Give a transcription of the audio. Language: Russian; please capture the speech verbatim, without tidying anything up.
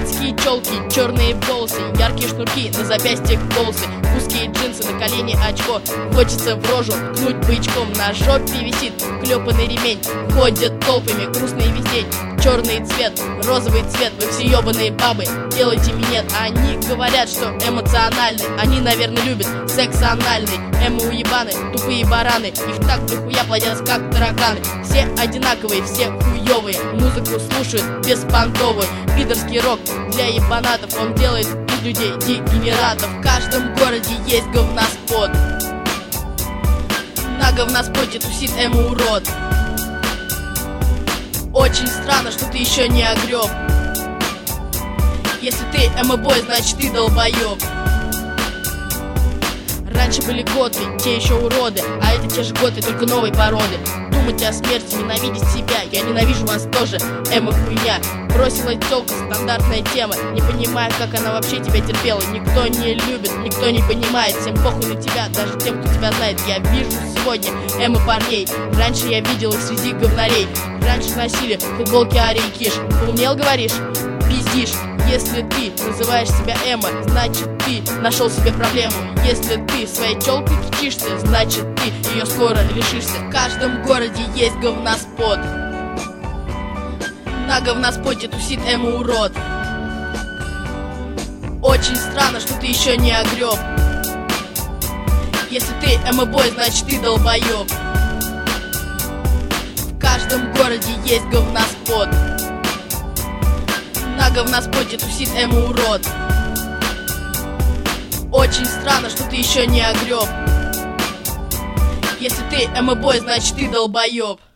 Адские челки, черные волосы, яркие шнурки, на запястьях колсы, узкие джинсы, на колени очко. Хочется в рожу ткнуть бычком, на жопе висит клепанный ремень. Ходят толпами, грустные весь день. Черный цвет, розовый цвет, вы все ебаные бабы, делайте минет. Они говорят, что эмоциональны, они, наверное, любят секс анальный. Эмо уебаны, тупые бараны, их так дохуя плодятся, как тараканы. Все одинаковые, все хуёвые, музыку слушают беспонтовую. Пидорский рок для ебанатов, он делает из людей дегенератов. В каждом городе есть говноспот, на говноспоте тусит эмо-урод. Очень странно, что ты еще не огреб. Если ты эмо-бой, значит ты долбоеб. Раньше были готы, те еще уроды, а это те же готы, только новой породы. Думать о смерти, ненавидеть себя, я ненавижу вас тоже, эмо-хуйня. Бросила тёлка, стандартная тема, не понимаю, как она вообще тебя терпела. Никто не любит, никто не понимает, всем похуй на тебя, даже тем, кто тебя знает. Я вижу сегодня эмо-парней, раньше я видел их среди говнарей. Раньше носили футболки Ари и Киш. Поумнел, говоришь? Пиздишь. Если ты называешь себя эмо, значит ты нашел себе проблему. Если ты своей челкой кичишься, значит ты ее скоро лишишься. В каждом городе есть говноспот, на говноспоте тусит эмо-урод. Очень странно, что ты еще не огреб. Если ты эмо-бой, значит ты долбоеб. В каждом городе есть говноспот, на говноспоте тусит эмо-урод. Очень странно, что ты еще не огреб. Если ты эмо-бой, значит ты долбоеб.